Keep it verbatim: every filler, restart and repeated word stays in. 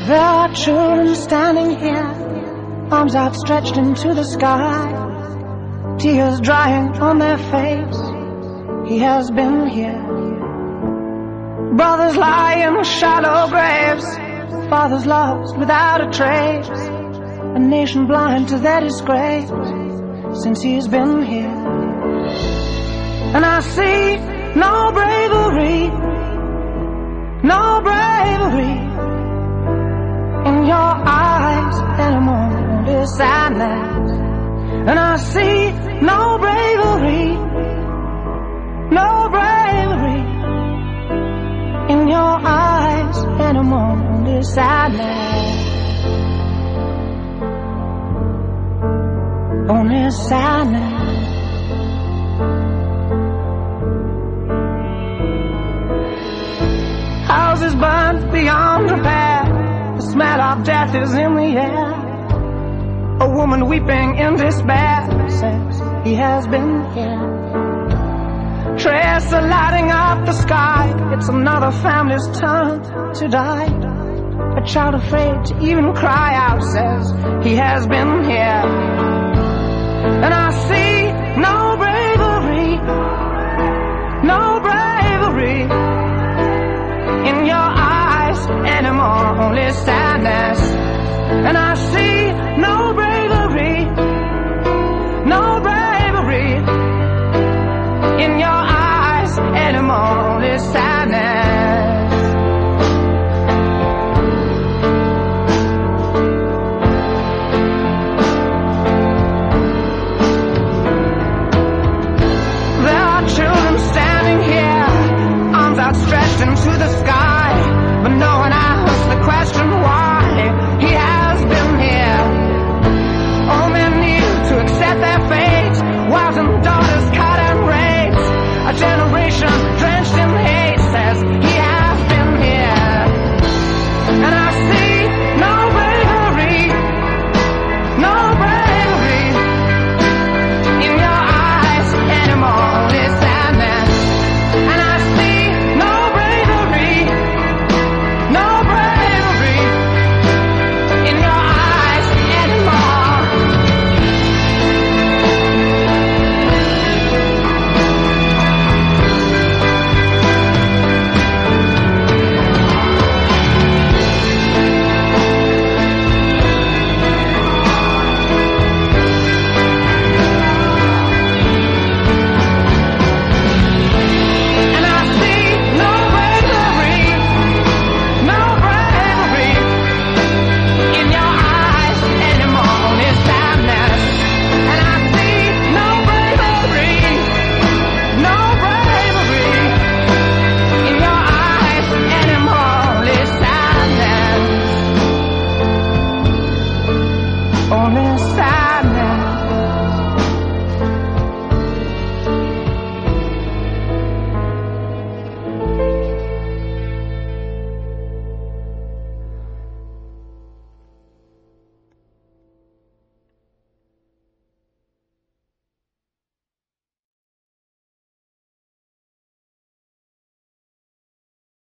There are children standing here, arms outstretched into the sky, tears drying on their face. He has been here. Brothers lie in shallow graves, fathers lost without a trace, a nation blind to their disgrace since he's been here. And I see no bravery, no bravery in your eyes anymore, only sadness. And I see no bravery, no bravery in your eyes anymore, only sadness, only sadness. Houses burned beyond repair, the smell of death is in the air. A woman weeping in despair says he has been here. Trails are lighting up the sky, it's another family's turn to die. A child afraid to even cry out says he has been here. And I see no bravery, no bravery in your eyes anymore, only sadness. And I see no bravery, no bravery in your eyes anymore, only sadness. There are children standing here, arms outstretched into the sky,